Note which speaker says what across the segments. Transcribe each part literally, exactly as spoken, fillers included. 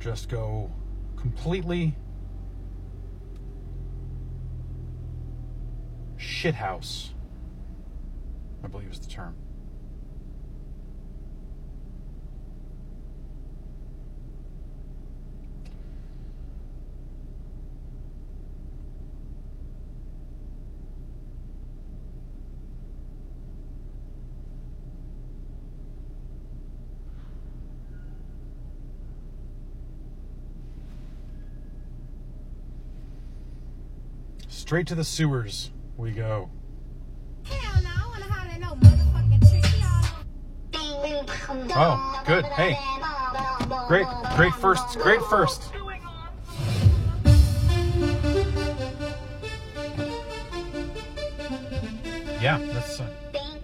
Speaker 1: just go completely shithouse, I believe is the term. Straight to the sewers we go.
Speaker 2: Hell no, I wanna holler at no motherfucking trick.
Speaker 1: Oh, good. Hey. Great, great first, great first. Yeah, that's... Uh,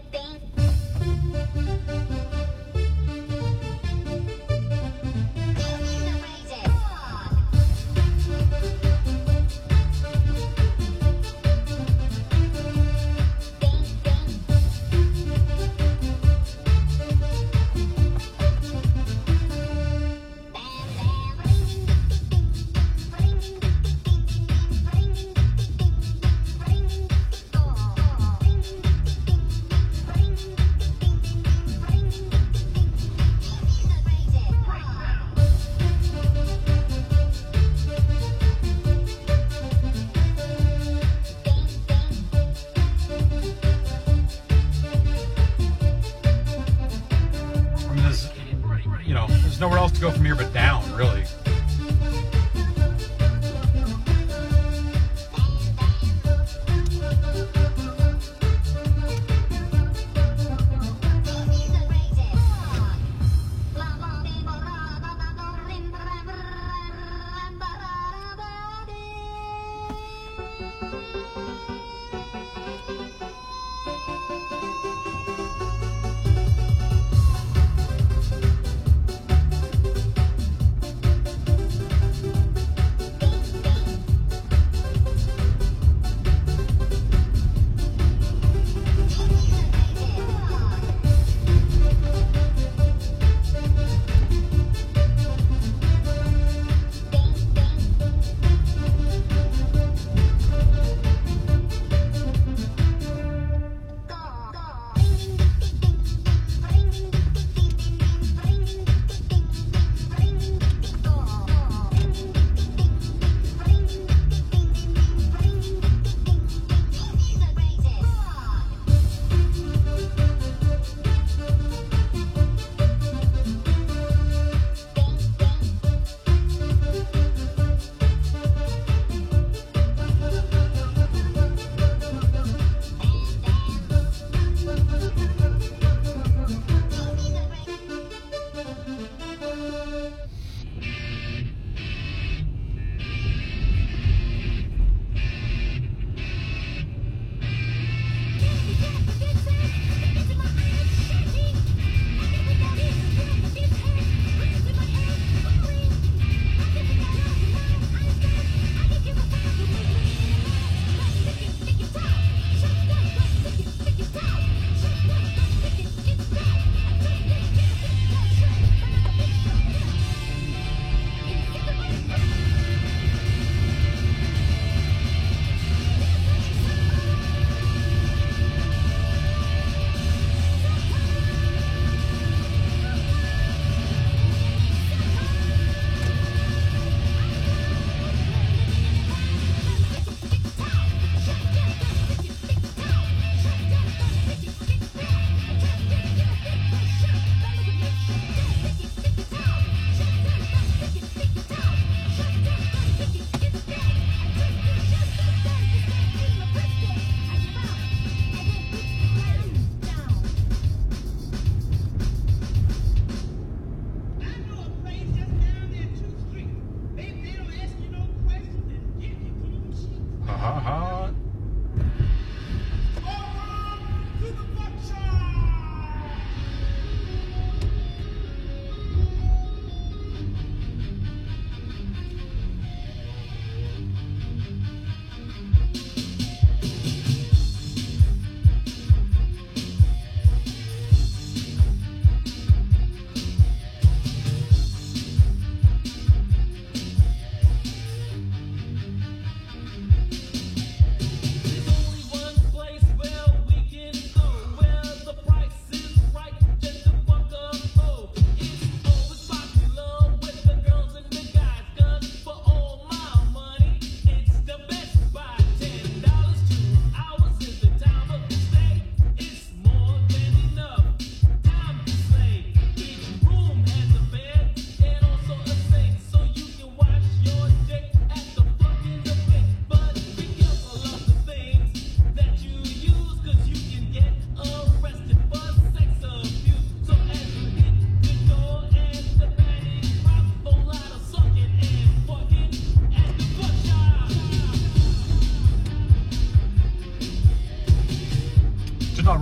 Speaker 1: you know, there's nowhere else to go from here but down, really.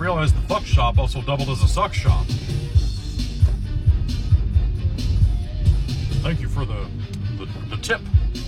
Speaker 1: realized the fuck shop also doubled as a suck shop. Thank you for the, the, the tip.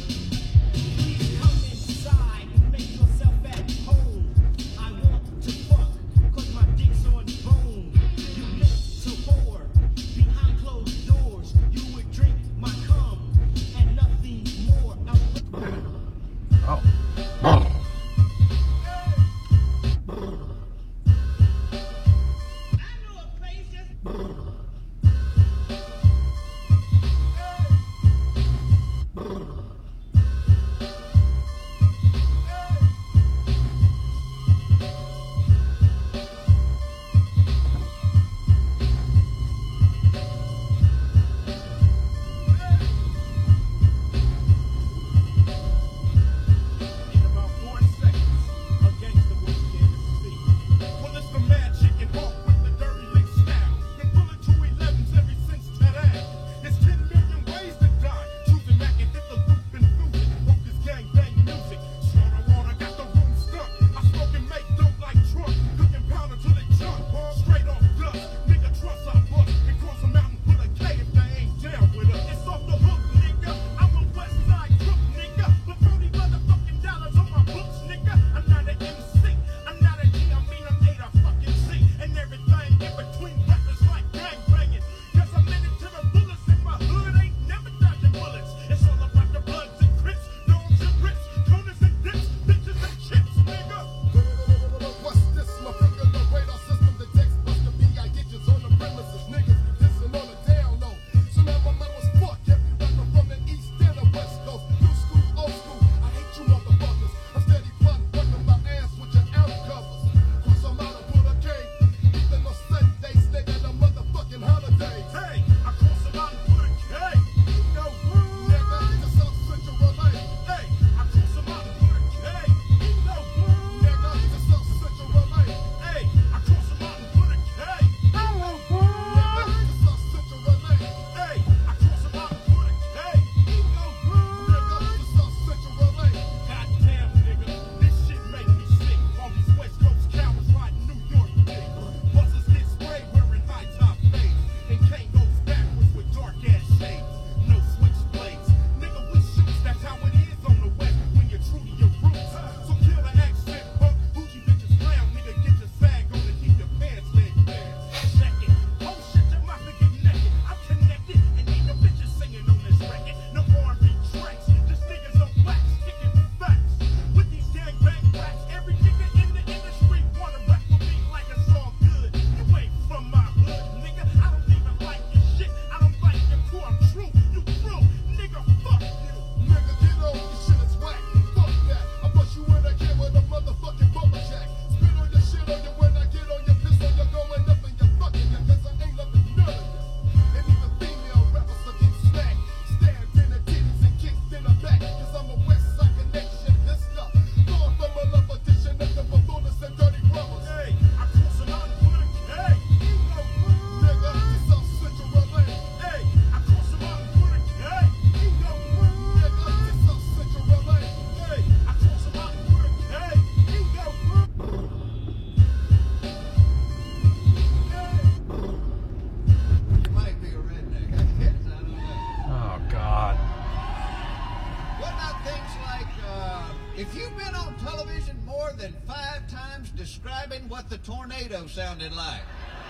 Speaker 3: Describing what the tornado sounded like.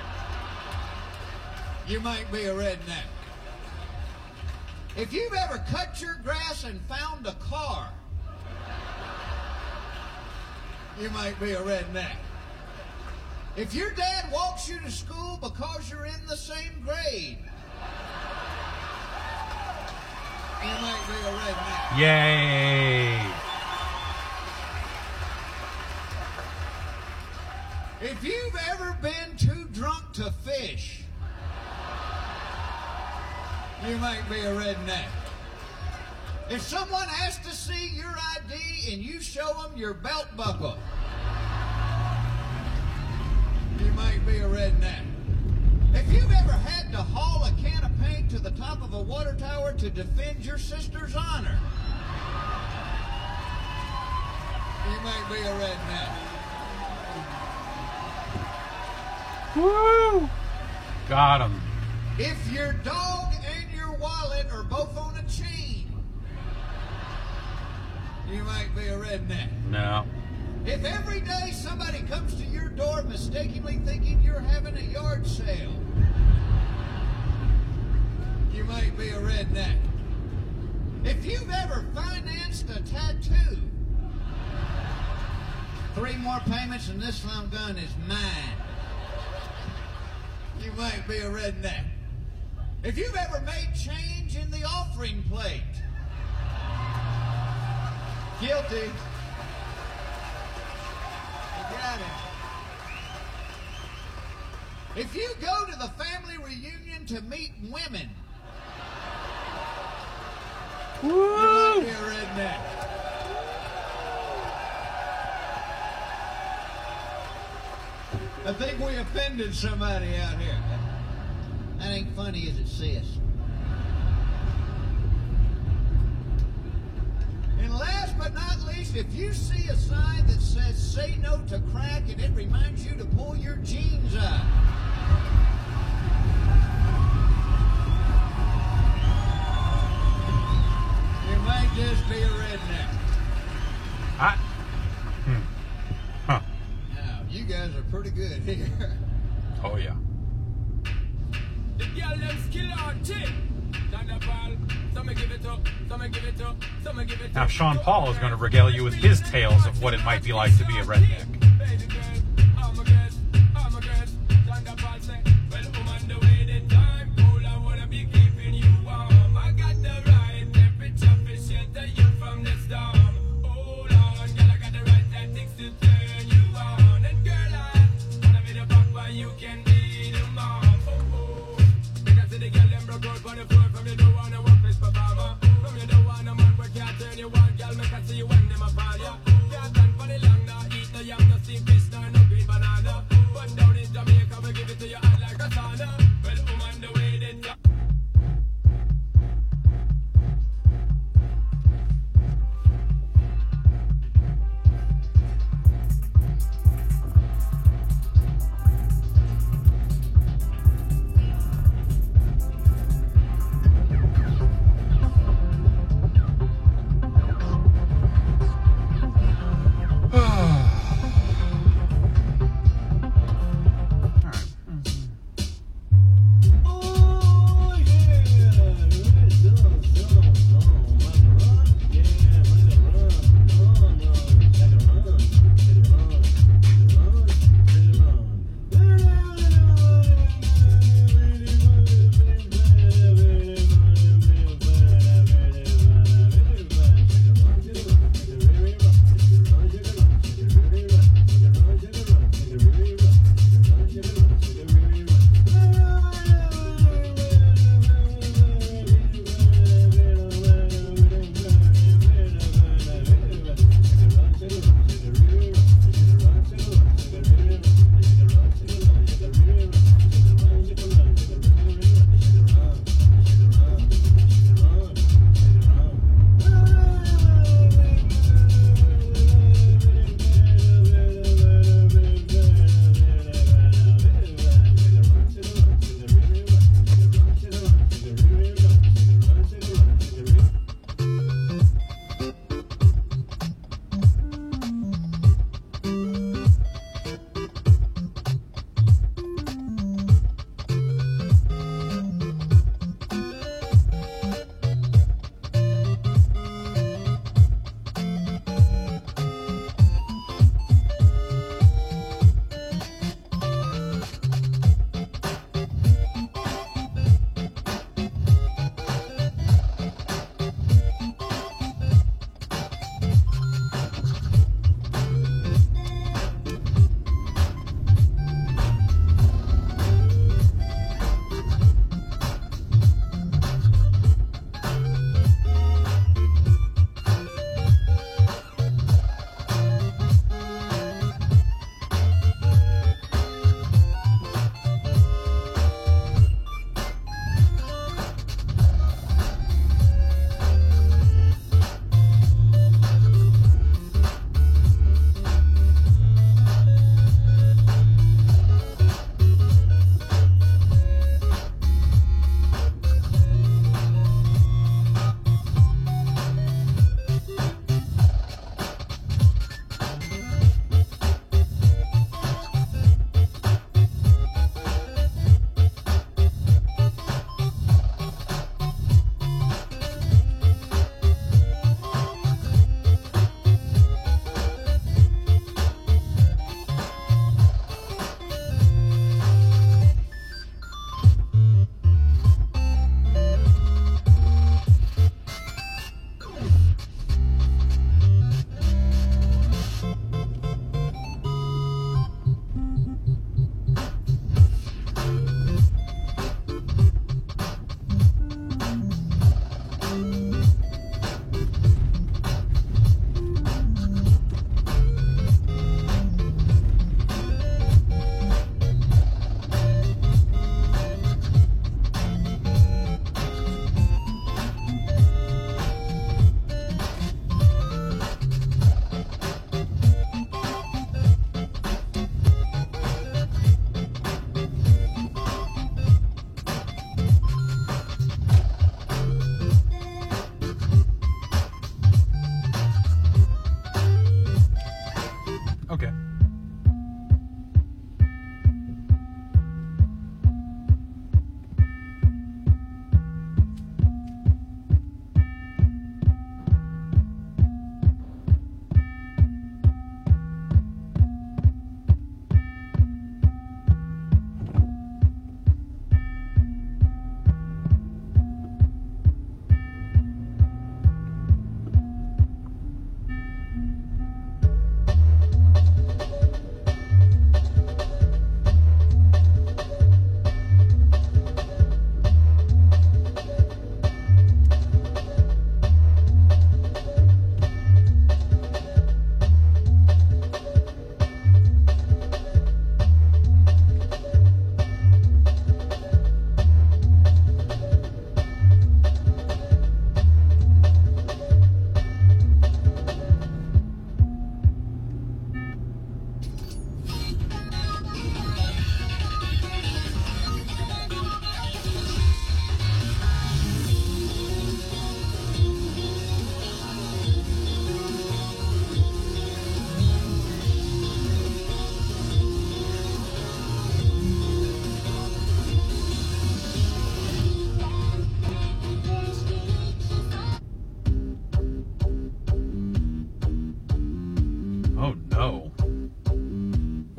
Speaker 3: You might be a redneck. If you've ever cut your grass and found a car, you might be a redneck. If your dad walks you to school because you're in the same grade, you might be a redneck.
Speaker 1: Yay!
Speaker 3: If you've ever been too drunk to fish, you might be a redneck. If someone asks to see your I D and you show them your belt buckle, you might be a redneck. If you've ever had to haul a can of paint to the top of a water tower to defend your sister's honor, you might be a redneck.
Speaker 1: Woo! Got him.
Speaker 3: If your dog and your wallet are both on a chain, you might be a redneck.
Speaker 1: No.
Speaker 3: If every day somebody comes to your door mistakenly thinking you're having a yard sale, you might be a redneck. If you've ever financed a tattoo, three more payments and this some gun is mine, you might be a redneck. If you've ever made change in the offering plate, guilty. You got it. If you go to the family reunion to meet women,
Speaker 1: Woo!
Speaker 3: you might be a redneck. I think we offended somebody out here. That ain't funny, is it, sis? And last but not least, if you see a sign that says say no to crack and it reminds you to pull your jeans up, you might just be a redneck.
Speaker 1: I, hmm. Huh.
Speaker 3: Now, you guys are pretty good here.
Speaker 1: Oh, yeah.
Speaker 4: The girl them skill on tip. Some give it up, some give it up, some give it up.
Speaker 1: Now, Sean Paul is going to regale you with his tales of what it might be like to be a redneck.
Speaker 4: You want, girl, make I see you when them a fall, yeah. Can't stand for the long, now eat no yam, no steam fish, no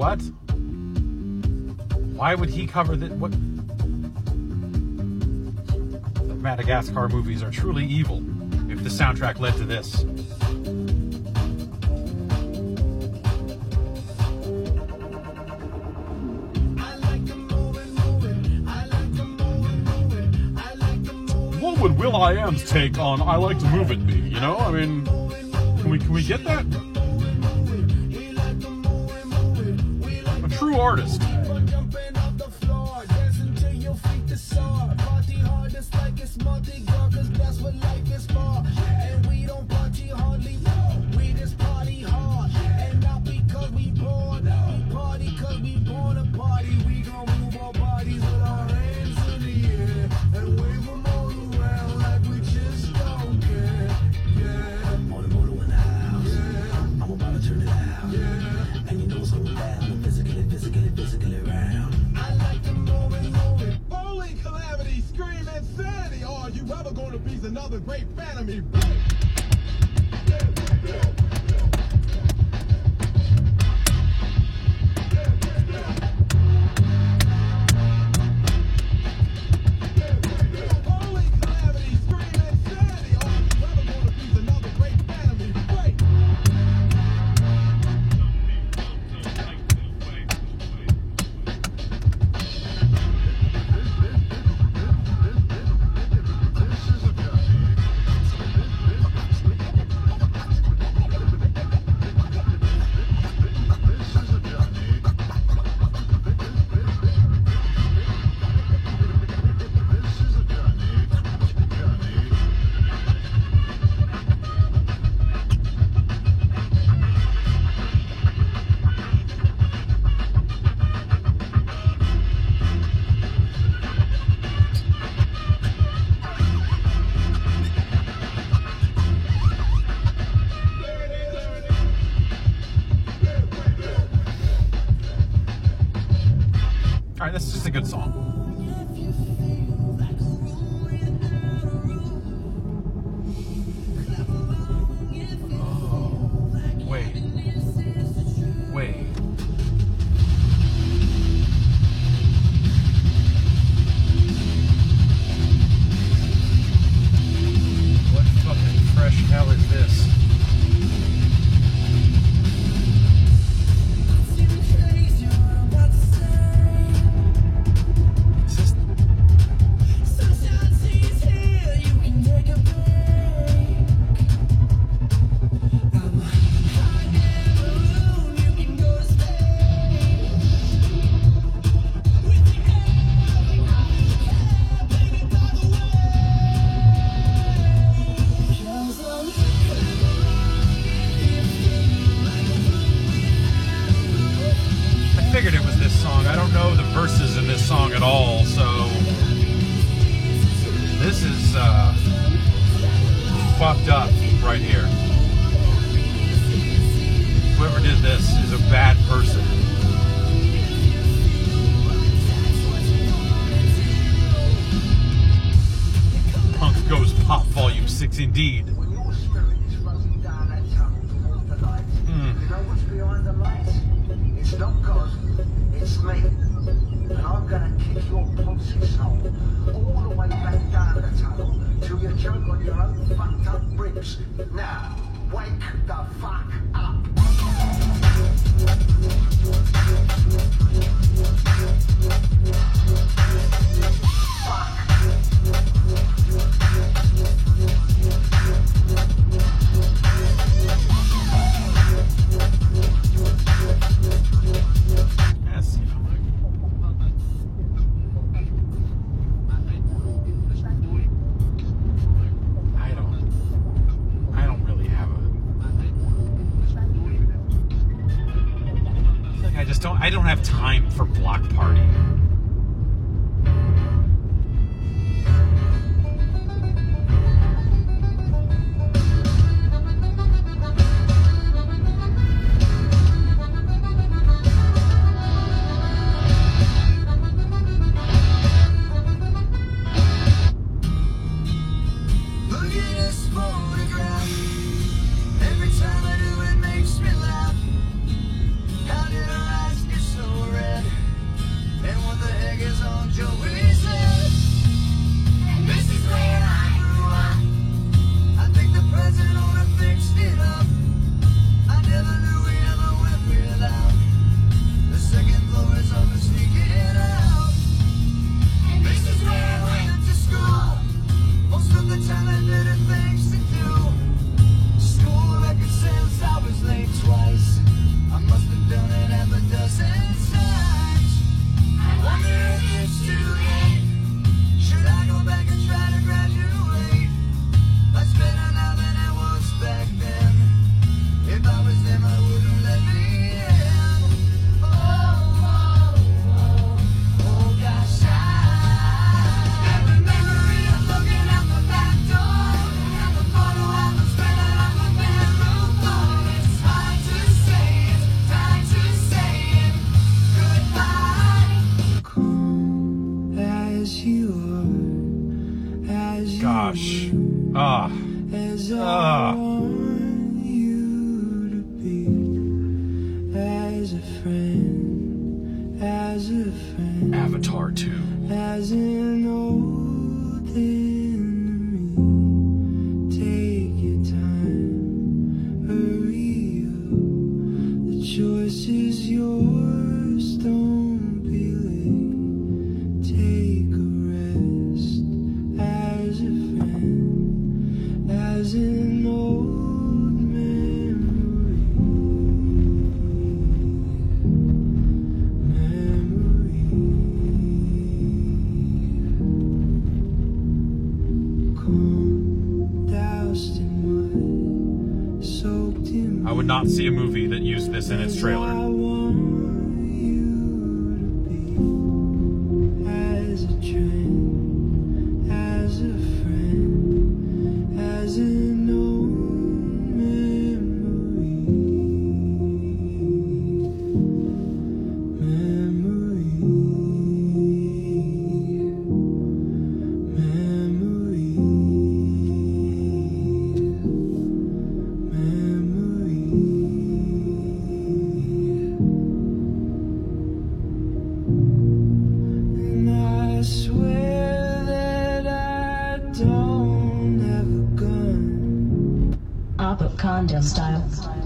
Speaker 1: What? Why would he cover that? What? The Madagascar movies are truly evil if the soundtrack led to this. What would will.i.am's take on "I Like to Move It" be? You know, I mean, can we can we get that? A true artist.
Speaker 5: Another great fan of me.
Speaker 1: Alright, that's just a good song. Oh, wait. Wait. What fucking fresh hell is this? Figured it was this song. I don't know the verses in this song at all, so this is uh, fucked up right here. Whoever did this is a bad person. Punk Goes Pop Volume six indeed.
Speaker 6: It's not God, it's me. And I'm gonna kick your pussy soul all the way back down the tunnel till you choke on your own fucked up ribs. Now, wake the fuck up.
Speaker 1: I don't have time for Block Party.
Speaker 6: Every time I do it makes me laugh. How did I ask you
Speaker 1: Ah.
Speaker 7: want you to be as a friend, as a friend,
Speaker 1: Avatar two.
Speaker 7: as an old enemy. Take your time, hurry up. The choice is yours, don't be late. Take a rest as a friend, as an old memory. Memory. Calm, doused in mud, soaked in
Speaker 1: I would not see a movie that used this in its
Speaker 7: I
Speaker 1: trailer.
Speaker 7: want you to be as a trend, as a friend, as an old memory. Memory. Memory. And I swear that I don't have a gun.
Speaker 8: Up of condo style.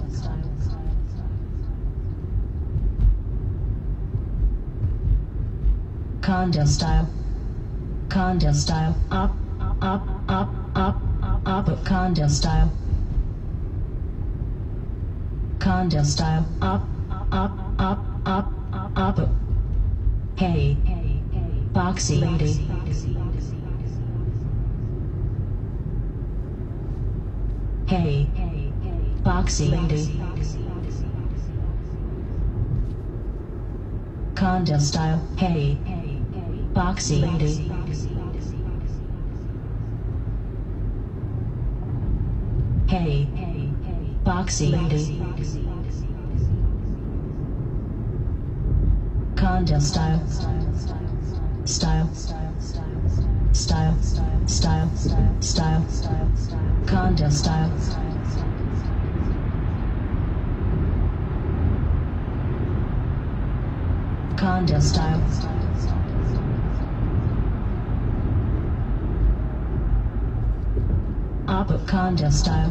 Speaker 8: Condo style. Condo style. Up, up, up, up, up of condo style. Condo style. Up, up, up, up, up of. Hey, boxy lady. Hey, boxy lady. Condo style. Hey, boxy lady. Hey, boxy lady. Condo style. Style. Style. Style. Style. Condo style. Condo style. Up of condo style.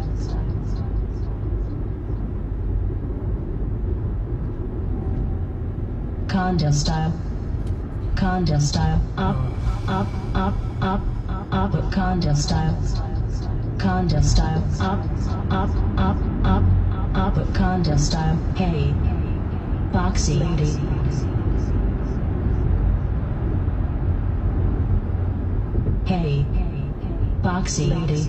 Speaker 8: Condo style. Condo style. Up, up, up, up, up of condo style. Condo style. Up, up, up, up, up of condo style. Hey, boxy lady. Hey, boxy lady.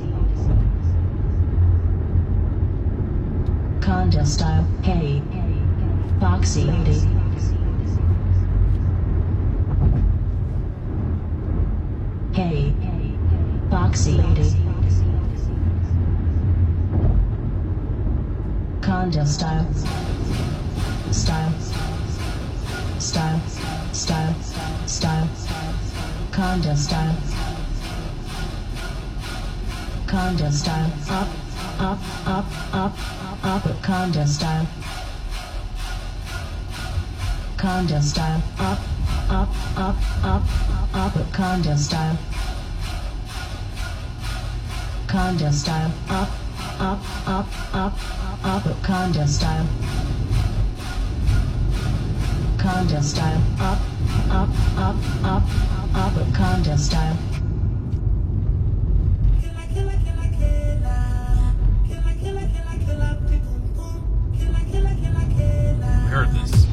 Speaker 8: Condo style. Hey, boxy lady. Hey, boxy lady. Condo style. Style. Style. Style. Style. Condo style. Condo style. Up, up, up, up, up of condo style. Condo style. Up, up, up, up, up of condo style. Condo style. Up, up, up, up, up of condo style. Condo style. Up, up, up, up, up of condo style.
Speaker 1: I heard this.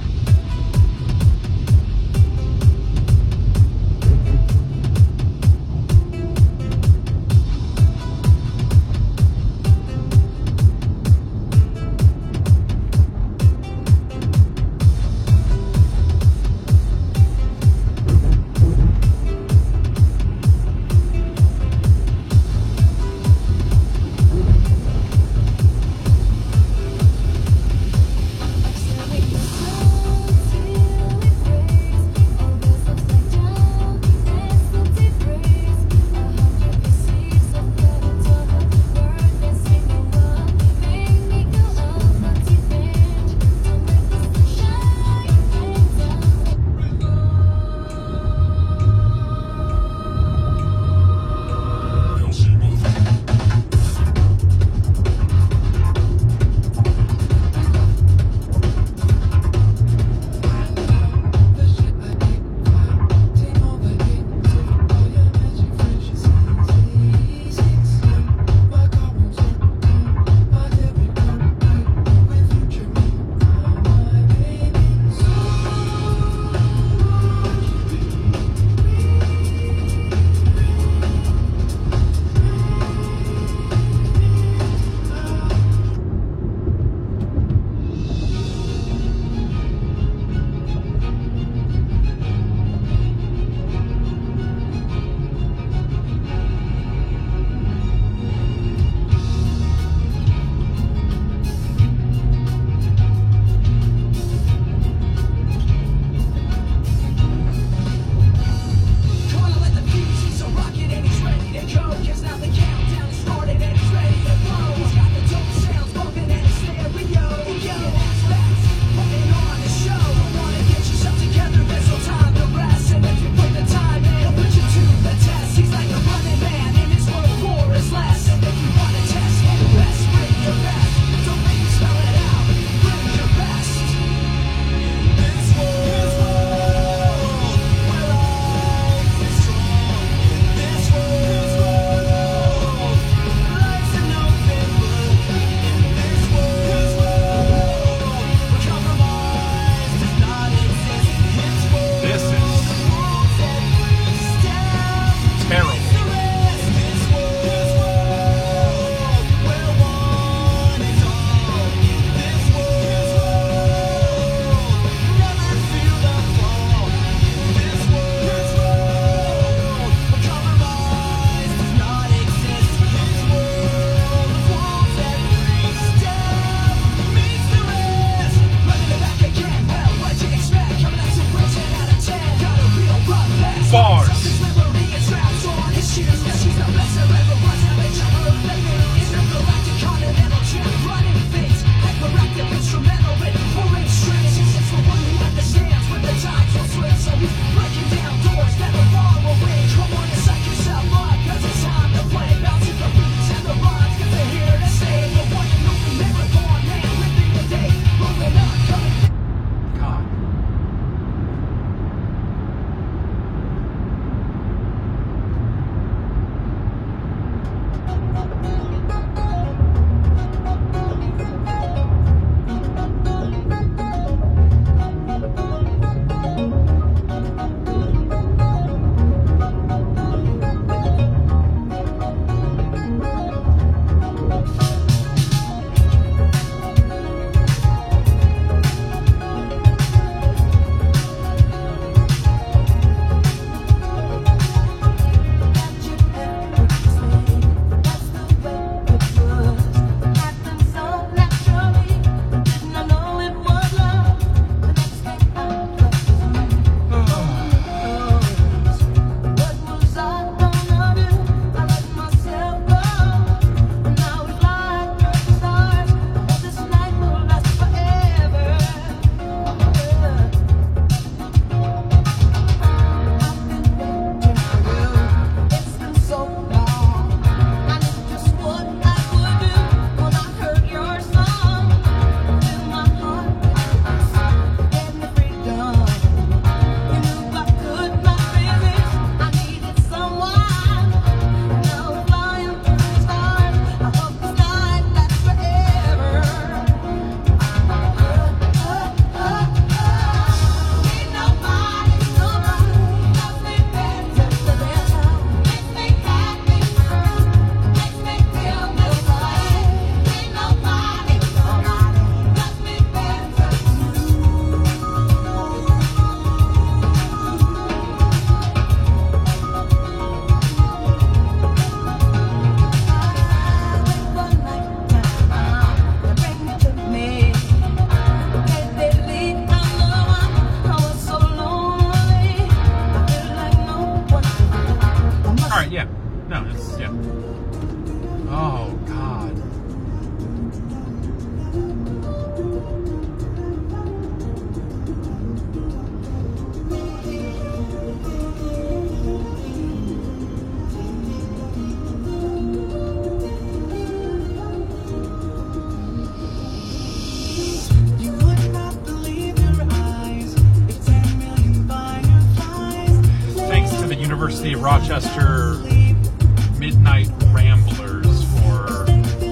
Speaker 9: see Rochester Midnight Ramblers for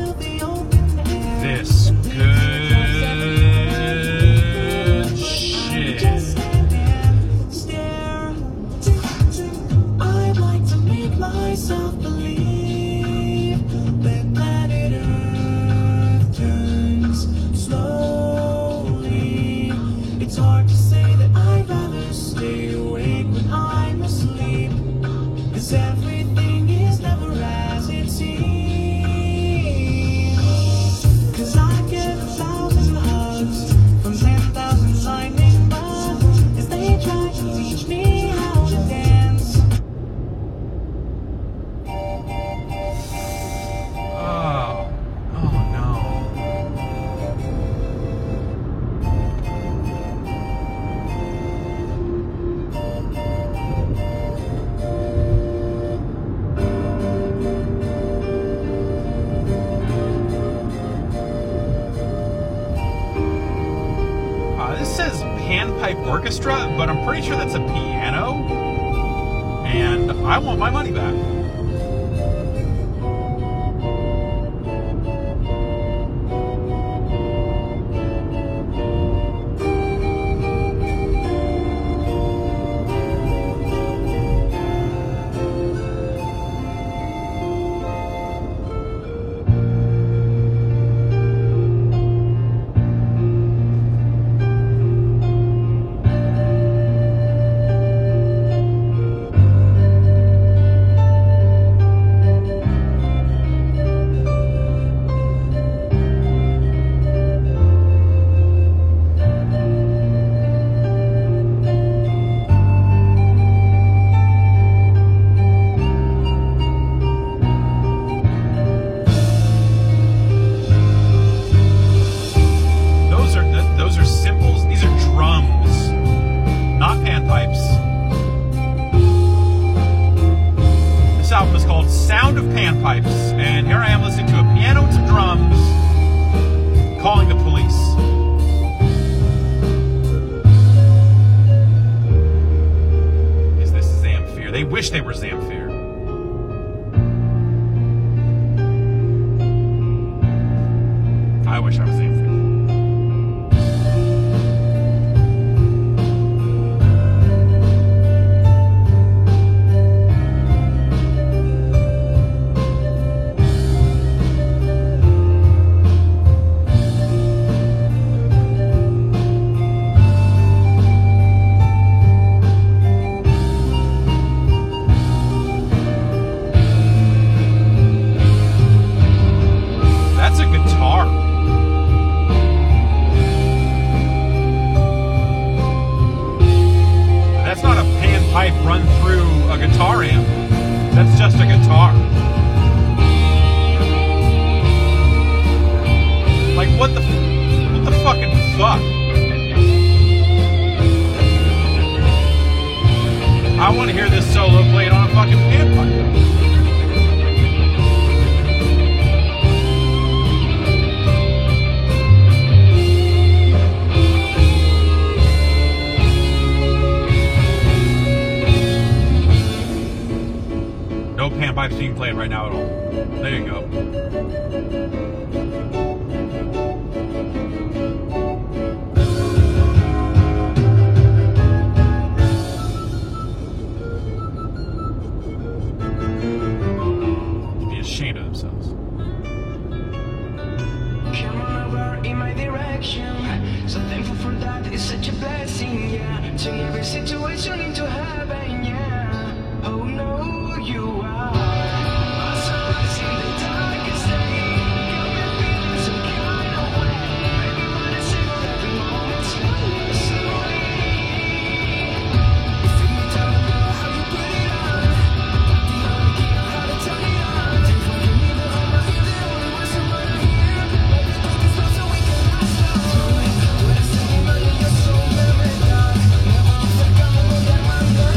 Speaker 9: this good shit.
Speaker 7: I'd like to make myself believe that planet Earth turns slowly. It's hard to say that I'd rather stay awake when I'm asleep, 'cause everything is never as it seems. 'Cause I get thousands of hugs from ten thousand lightning bugs as they try to teach me how to dance.
Speaker 9: Oh, oh no. Uh, this says panpipe orchestra, but I'm pretty sure that's a piano, and I want my money back. Those are th- those are cymbals. These are drums, not panpipes. This album is called Sound of Panpipes, and here I am listening to a piano and some drums, calling the police. Is this Zamfir? They wish they were Zamfir. I wish I was Zamfir. That's a guitar. That's not a panpipe run through a guitar amp. That's just a guitar. Like what the what the fucking fuck? I want to hear this solo played on a fucking panpipe. No panpipes being played right now at all. There you go. Be ashamed of themselves.
Speaker 7: Come on over in my direction. So thankful for that. It's such a blessing, yeah. Turn every situation into heaven, yeah. Oh no, you are my sunrise in the darkest day. Got me feeling some kind of way. Maybe when I see every moment slowly, slowly. You feel me down low, how you put it on. The only key on how to turn it on. Take what you need, but I'm not the only one to wanna hear. Let's break this love so we can last long. Let's say, man, you're so very done. Never forgot about that one.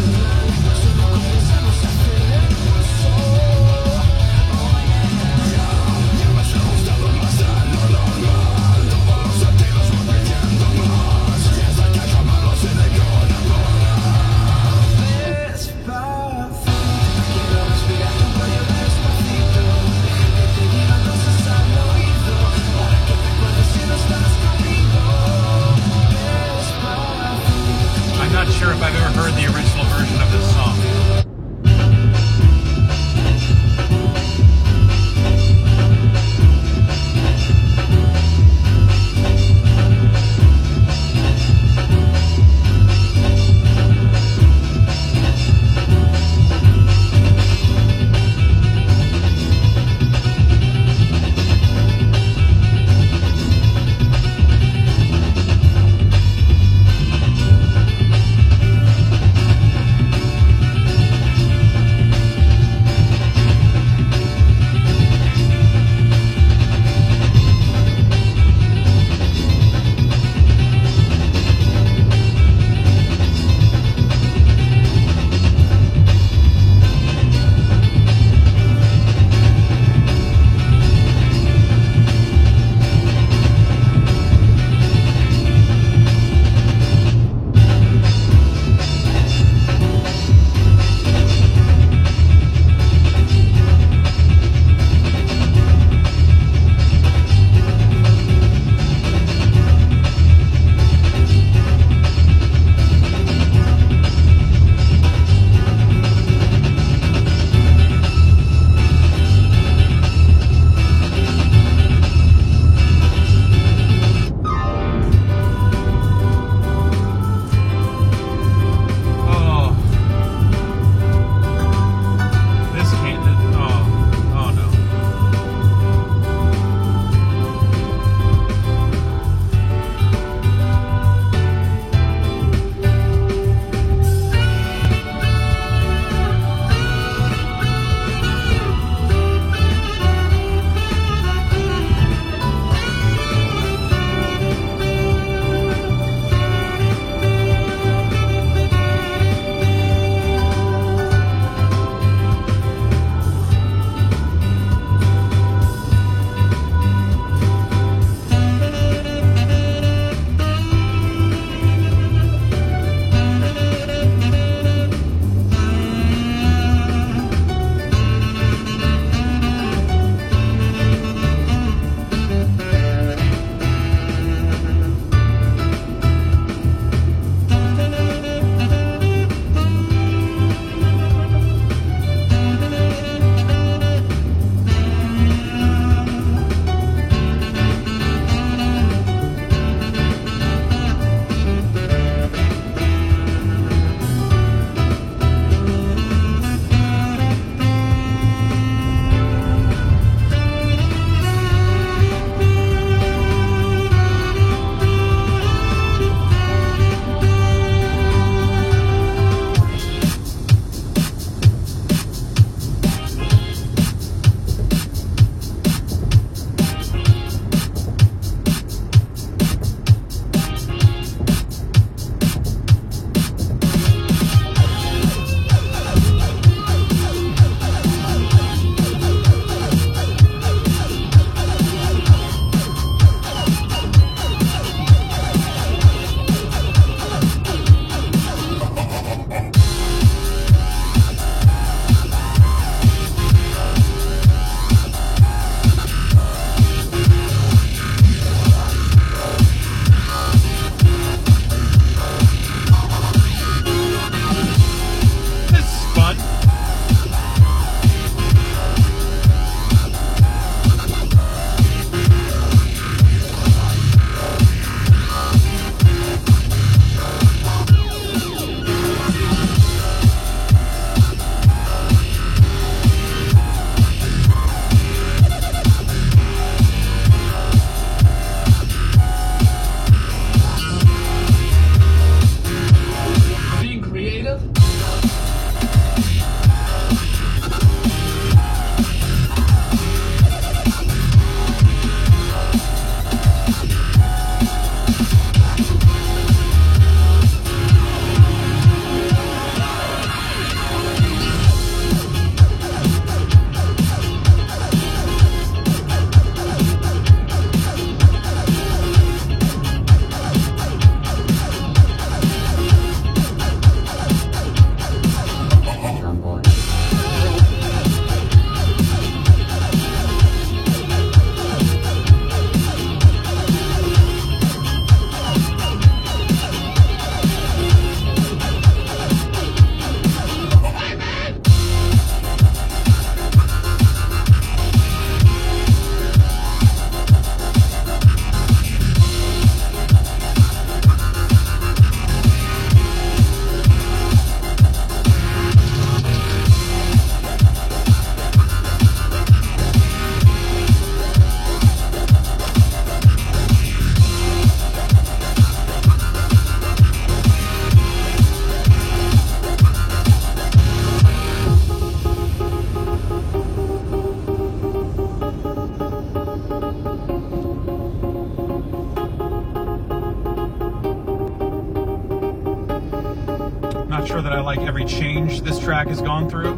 Speaker 9: sure that I like every change this track has gone through.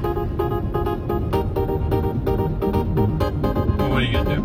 Speaker 9: But what are you gonna do?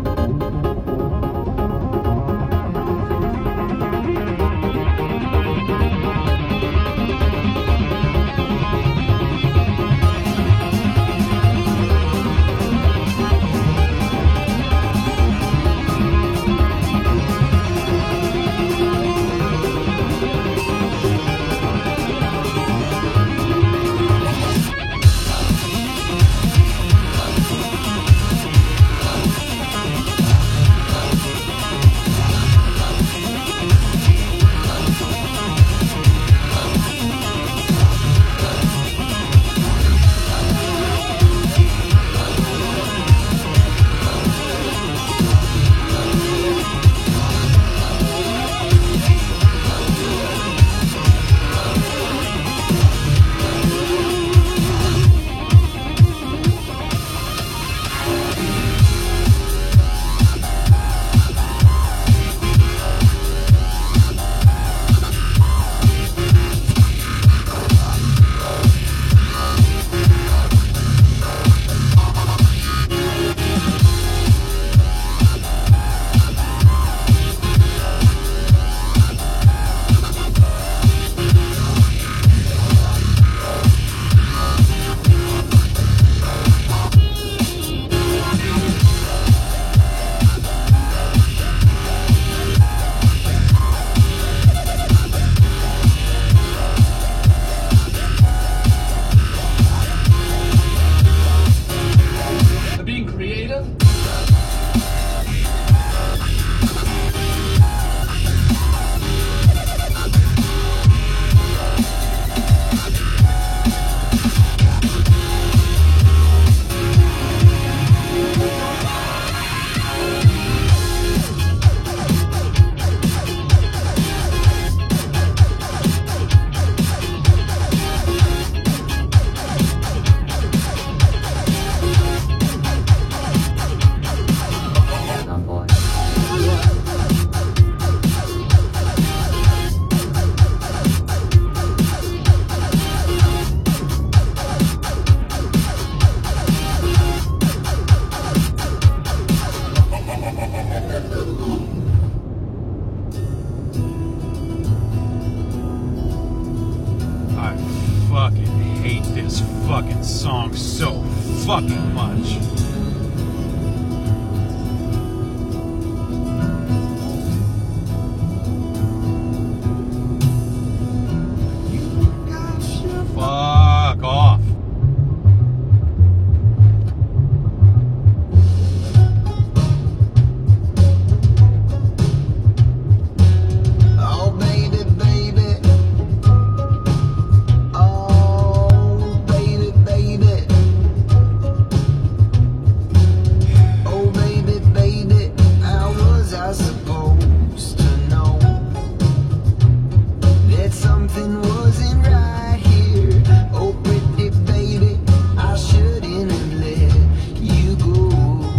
Speaker 9: Fucking song so fucking much. Fuck off.
Speaker 6: Oh baby, baby. Oh baby, baby. Oh baby, baby. How was I supposed to know that something wasn't right here? Oh pretty baby, I shouldn't have let you go.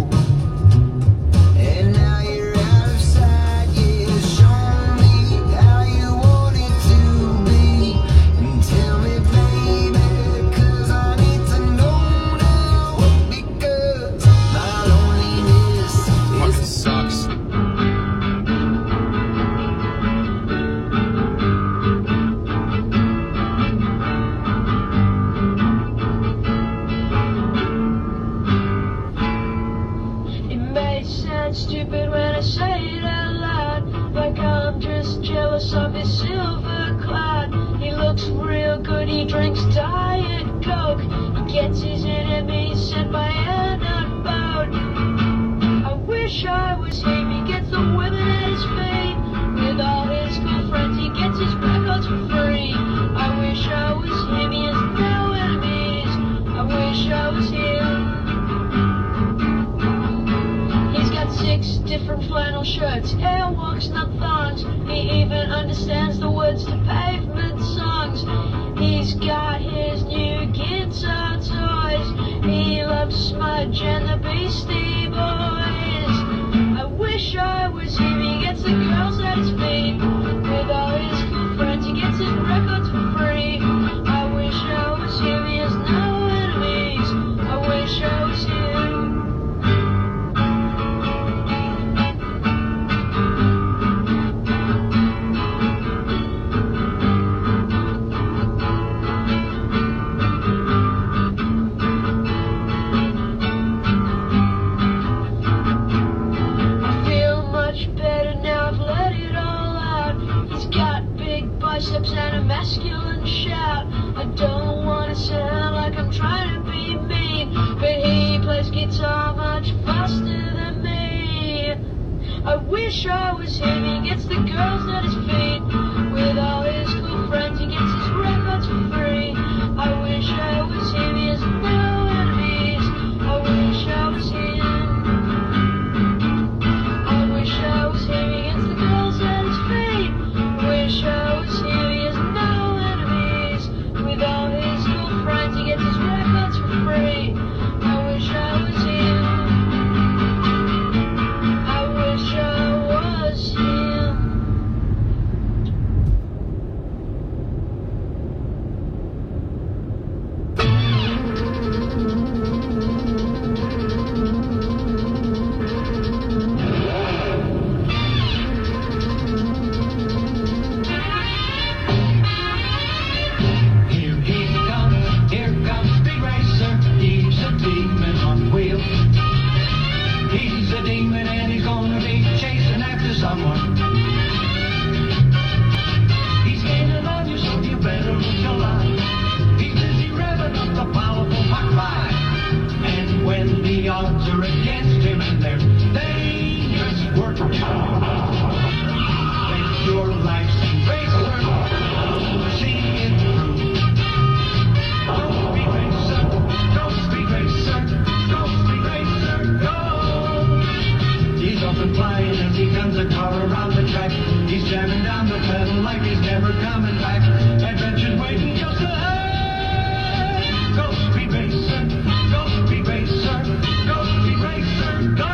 Speaker 6: And now you're out of sight, yeah. Show me how you want it to be, and tell me baby, 'cause I need to know now, because my loneliness
Speaker 9: Fucking
Speaker 6: is
Speaker 9: sucks.
Speaker 7: It may sound stupid when I say it out loud, like I'm just jealous of his silver cloud. He looks real good, he drinks Diet Coke, he gets his enemies sent by an unbound. I wish I was him, he gets the women at his feet. With all his cool friends, he gets his records for free. I wish I was him, he has no enemies. I wish I was him. He's got six different flannel shirts, airwalks, not thongs. He even understands the words to Pavement songs. He's got his new guitar toys. He loves Smudge and the Beastie Boys. I wish I was him, he gets the girls at his feet. With all his cool friends, he gets his records for free. I
Speaker 10: wish I was him. He gets the girls at his feet. With all his cool friends, he gets his records for free. I wish I was him. He has no enemies. I wish I was him. I wish I was him. He gets the girls at his feet. I wish I was him. He has no enemies. With all his cool friends, he gets his records for free. I wish I was him. I wish I was him.
Speaker 7: Here he comes, here comes Speed Racer. He's a demon on wheels. He's a demon and he's gonna be chasing after someone. He's gaining on you, so you better look alive. He's busy revving up the powerful Mach five. And when the odds are against him and they're dangerous work to do, make your life's racer. See it through. Go Speed Racer, go Speed Racer, go Speed Racer, go! He's up and flying as he guns a car around the track. He's jamming down the pedal like he's never coming back. Adventure's waiting just ahead. Go Speed Racer, go Speed Racer, go Speed Racer, go!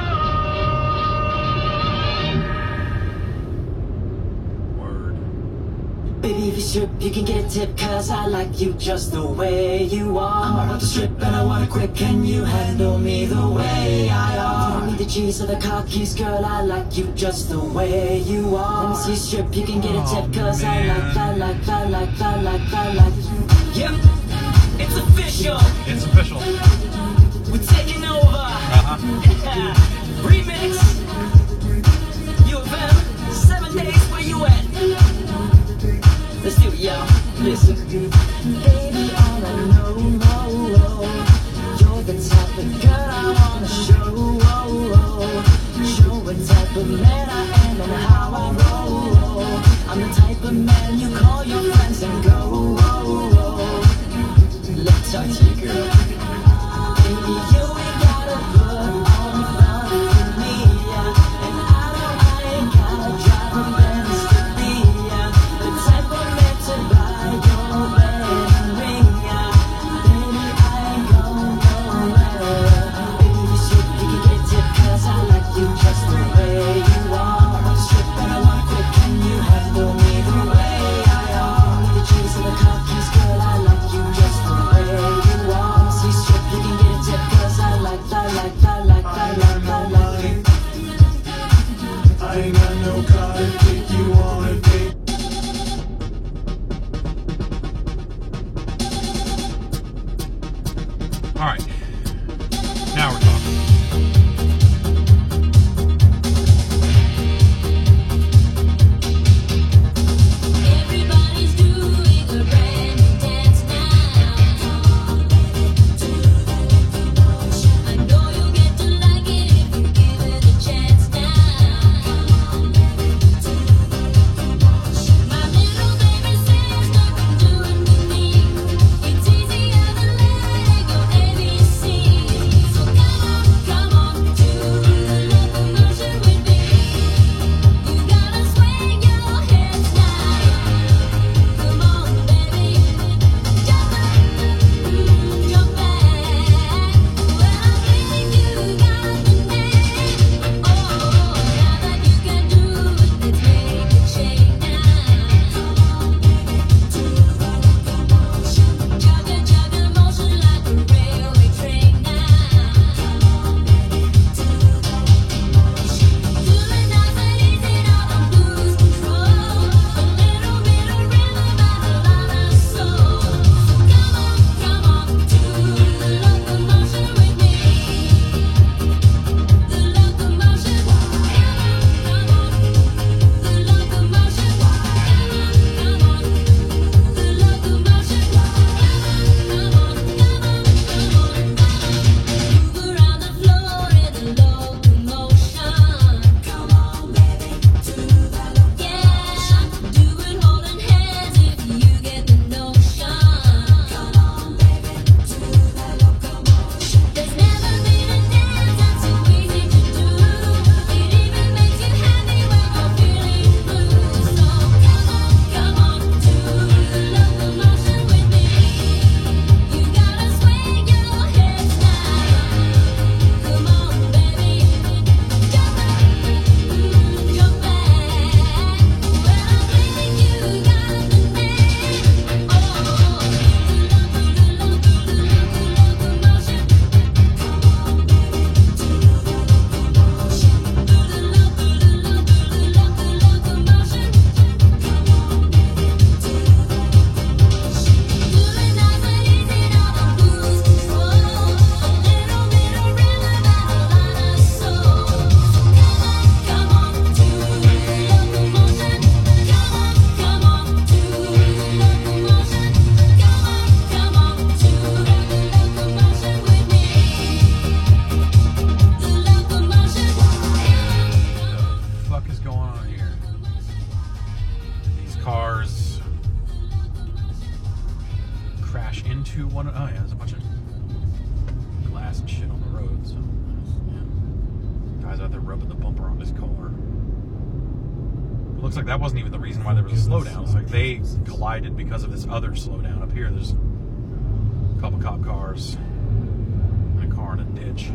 Speaker 1: Word.
Speaker 11: Baby, if you strip, you can get a tip, cause I like you just the way you are. I'm about to strip and I wanna quit, can you handle me the way I are? You don't need the cheese or the car keys, girl, I like you just the way you are. Once you strip, you can get a tip, cause I like, I like, I like, I like, I like you. Yep, it's official.
Speaker 9: It's official.
Speaker 11: We're taking over.
Speaker 9: Uh-huh.
Speaker 11: Remix. U of M, seven days, where you at? Let's do it, y'all. Listen. Baby, all I know, oh, oh, you're the type of girl I wanna show, oh, oh. Show what type of man I am and how I roll. I'm the type of man you call your friends and go, oh, oh. Let me talk to you, girl. Baby, you ain't gotta put on front for me, yeah. And I know I ain't gotta drive a Benz to be, yeah. The type of man to buy your wedding ring, yeah. Baby, I ain't gon' go nowhere. Baby, you strip, you can get tip, cause I like you just the way you are. I wanna strip and I wanna quit, can you handle me the way I are? Need the cheese and the car keys, girl, I like you just the way you are.
Speaker 9: two one. Oh yeah, there's a bunch of glass and shit on the road. So yeah, guys out there rubbing the bumper on his car. It looks like that wasn't even the reason why there was a slowdown. It's like they collided because of this other slowdown. Up here, there's a couple cop cars and a car in a ditch.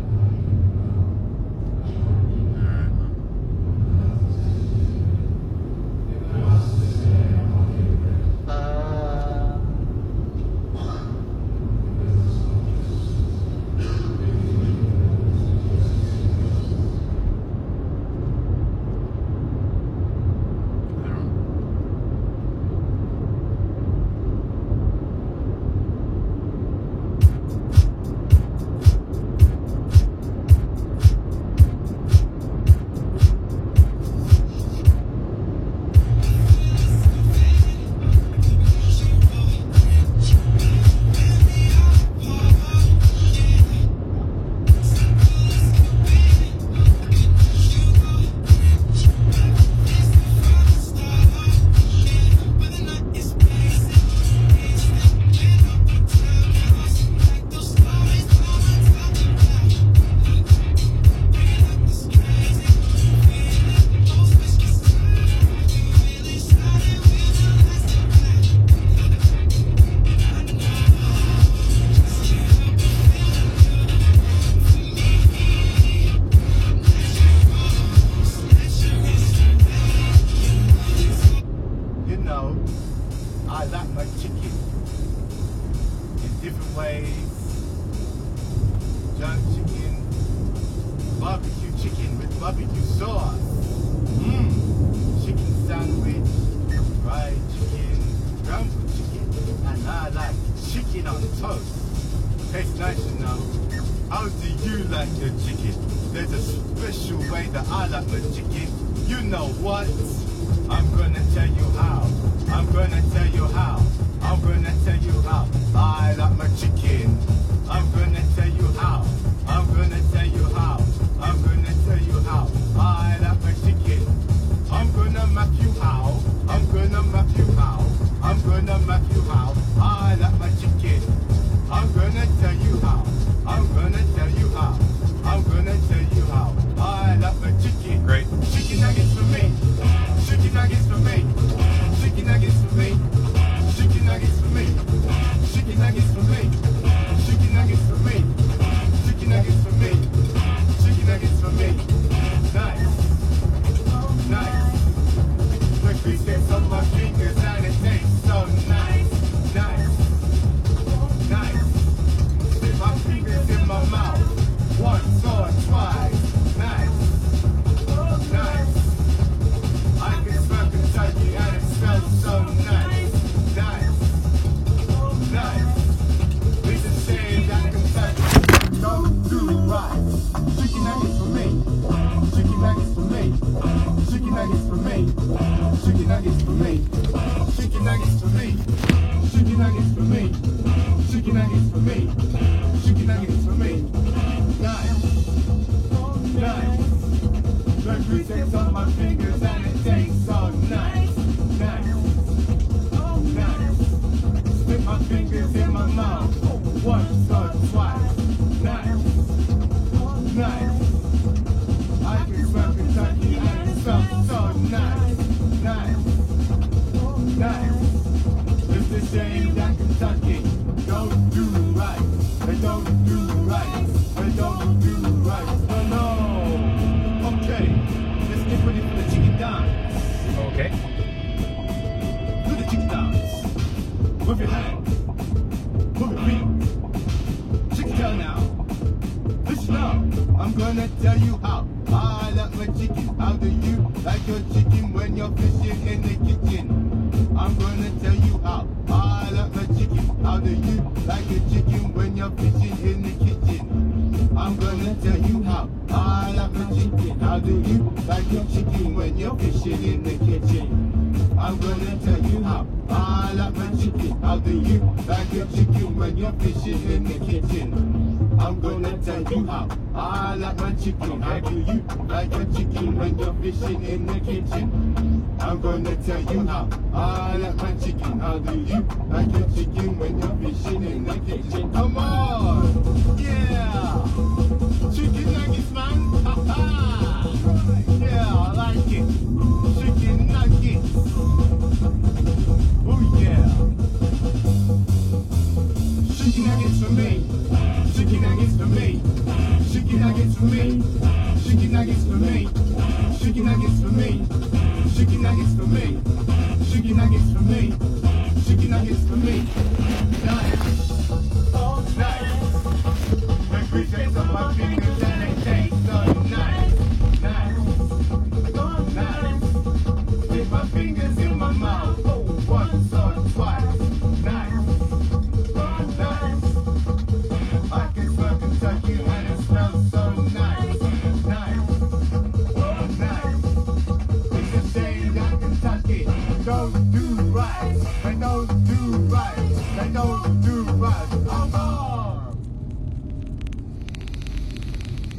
Speaker 5: Chicken, how do you like your chicken when you're fishing in the kitchen? I'm gonna tell you how I like my chicken. How do you like your chicken when you're fishing in the kitchen? Come on, yeah. Chicken nuggets, man. Ha ha. Yeah, I like it. Chicken nuggets. Oh yeah. Chicken nuggets for me. Chicken nuggets for me. Chicken nuggets for me. Chicken nuggets for me. Chicken nuggets for me. Chicken nuggets for me. Chicken nuggets for me. Chicken nuggets for me. Nice. Oh, nice. Make me taste on my fingers and they taste so nice. Nice. Oh, nice. Stick my fingers in my mouth. Oh, once or twice. Nice. Oh, nice. I can smell Kentucky and it smells so nice. Nice. Oh, nice. It's a shame that Kentucky don't do right. They don't do right. They don't do right. Oh, God.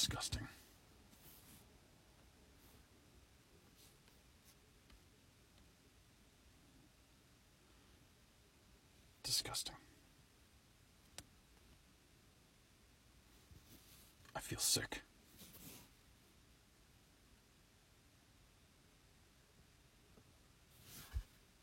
Speaker 1: Disgusting. Disgusting. I feel sick.